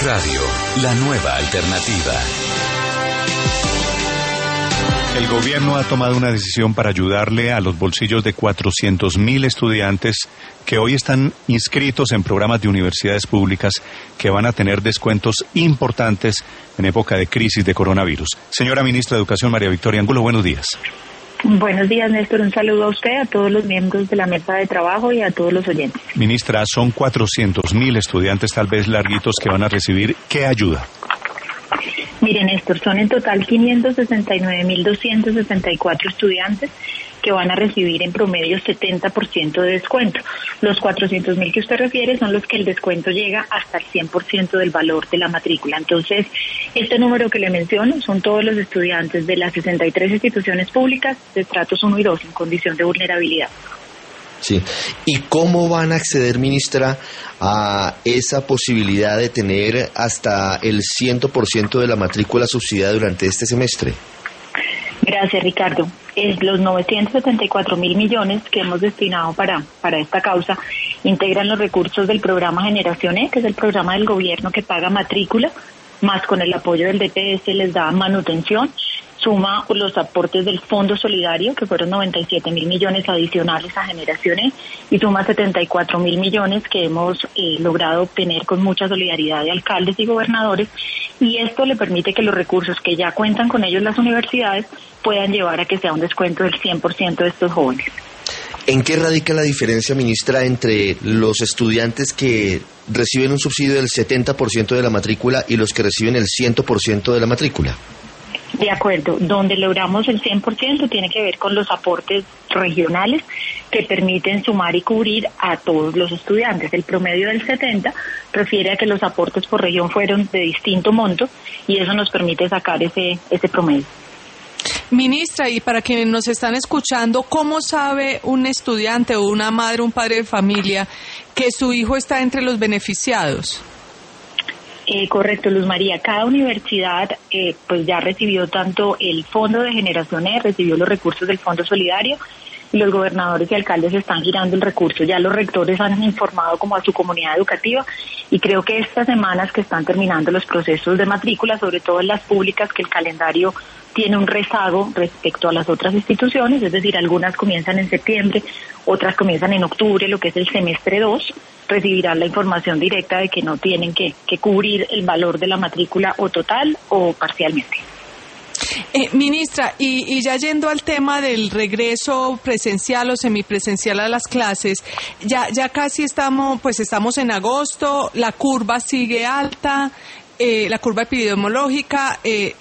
Radio, la nueva alternativa. El gobierno ha tomado una decisión para ayudarle a los bolsillos de 400.000 estudiantes que hoy están inscritos en programas de universidades públicas que van a tener descuentos importantes en época de crisis de coronavirus. Señora Ministra de Educación, María Victoria Angulo, buenos días. Buenos días, Néstor. Un saludo a usted, a todos los miembros de la mesa de trabajo y a todos los oyentes. Ministra, son 400.000 estudiantes tal vez larguitos que van a recibir. ¿Qué ayuda? Mire, Néstor, son en total 569.264 estudiantes que van a recibir en promedio 70% de descuento. Los 400.000 que usted refiere son los que el descuento llega hasta el 100% del valor de la matrícula. Entonces, este número que le menciono son todos los estudiantes de las 63 instituciones públicas de estratos 1 y 2 en condición de vulnerabilidad. Sí. ¿Y cómo van a acceder, ministra, a esa posibilidad de tener hasta el 100% de la matrícula subsidiada durante este semestre? Gracias, Ricardo. Los 974.000 millones que hemos destinado para esta causa integran los recursos del programa Generación E, que es el programa del gobierno que paga matrícula, más con el apoyo del DPS les da manutención. Suma los aportes del Fondo Solidario, que fueron 97.000 millones adicionales a Generación E, y suma 74.000 millones que hemos logrado obtener con mucha solidaridad de alcaldes y gobernadores, y esto le permite que los recursos que ya cuentan con ellos las universidades puedan llevar a que sea un descuento del 100% de estos jóvenes. ¿En qué radica la diferencia, ministra, entre los estudiantes que reciben un subsidio del 70% de la matrícula y los que reciben el 100% de la matrícula? De acuerdo, donde logramos el 100% tiene que ver con los aportes regionales que permiten sumar y cubrir a todos los estudiantes. El promedio del 70 refiere a que los aportes por región fueron de distinto monto y eso nos permite sacar ese promedio. Ministra, y para quienes nos están escuchando, ¿cómo sabe un estudiante o una madre, un padre de familia que su hijo está entre los beneficiados? Correcto, Luz María. Cada universidad pues ya recibió tanto el Fondo de Generación E, recibió los recursos del Fondo Solidario, y los gobernadores y alcaldes están girando el recurso. Ya los rectores han informado como a su comunidad educativa, y creo que estas semanas que están terminando los procesos de matrícula, sobre todo en las públicas, que el calendario tiene un rezago respecto a las otras instituciones, es decir, algunas comienzan en septiembre, otras comienzan en octubre, lo que es el semestre 2, recibirán la información directa de que no tienen que cubrir el valor de la matrícula o total o parcialmente. Ministra, y ya yendo al tema del regreso presencial o semipresencial a las clases, ya casi estamos en agosto, la curva sigue alta, la curva epidemiológica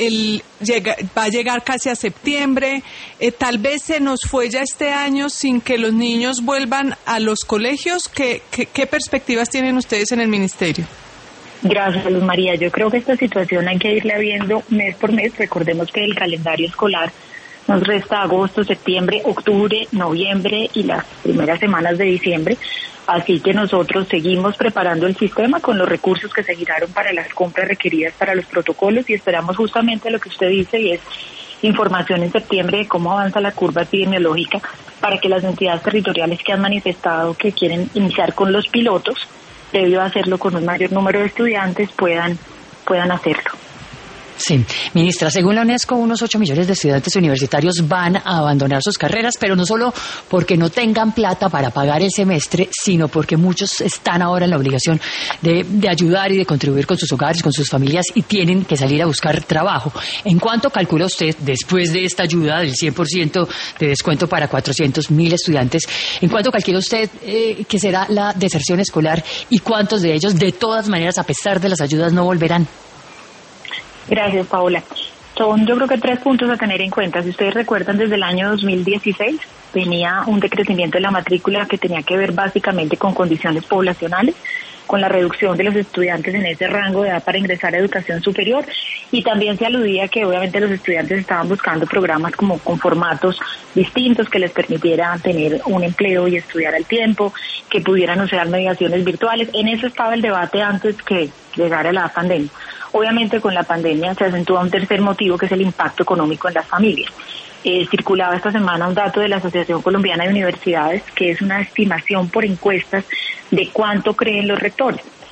va a llegar casi a septiembre, tal vez se nos fue ya este año sin que los niños vuelvan a los colegios. ¿Qué perspectivas tienen ustedes en el ministerio? Gracias, Luz María. Yo creo que esta situación hay que irla viendo mes por mes. Recordemos que el calendario escolar nos resta agosto, septiembre, octubre, noviembre y las primeras semanas de diciembre. Así que nosotros seguimos preparando el sistema con los recursos que se giraron para las compras requeridas para los protocolos, y esperamos justamente lo que usted dice, y es información en septiembre de cómo avanza la curva epidemiológica, para que las entidades territoriales que han manifestado que quieren iniciar con los pilotos, debido a hacerlo con un mayor número de estudiantes, puedan hacerlo. Sí, ministra, según la UNESCO, unos 8 millones de estudiantes universitarios van a abandonar sus carreras, pero no solo porque no tengan plata para pagar el semestre, sino porque muchos están ahora en la obligación de ayudar y de contribuir con sus hogares, con sus familias, y tienen que salir a buscar trabajo. ¿En cuánto calcula usted, después de esta ayuda del 100% de descuento para 400.000 estudiantes, en cuánto calcula usted que será la deserción escolar, y cuántos de ellos, de todas maneras, a pesar de las ayudas, no volverán? Gracias, Paola. Son, yo creo que 3 puntos a tener en cuenta. Si ustedes recuerdan, desde el año 2016 venía un decrecimiento de la matrícula que tenía que ver básicamente con condiciones poblacionales, con la reducción de los estudiantes en ese rango de edad para ingresar a educación superior, y también se aludía que obviamente los estudiantes estaban buscando programas como con formatos distintos que les permitieran tener un empleo y estudiar al tiempo, que pudieran usar mediaciones virtuales. En eso estaba el debate antes que llegara la pandemia. Obviamente con la pandemia se acentúa un tercer motivo, que es el impacto económico en las familias. Circulaba esta semana un dato de la Asociación Colombiana de Universidades, que es una estimación por encuestas de cuánto creen los rectores.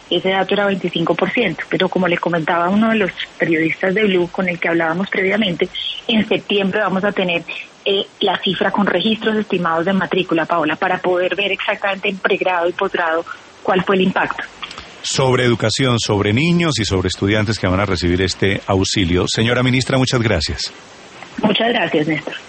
ese dato era 25%, pero como le comentaba uno de los periodistas de Blue con el que hablábamos previamente, en septiembre vamos a tener la cifra con registros estimados de matrícula, Paola, para poder ver exactamente en pregrado y posgrado cuál fue el impacto. Sobre educación, sobre niños y sobre estudiantes que van a recibir este auxilio. Señora ministra, muchas gracias. Muchas gracias, Néstor.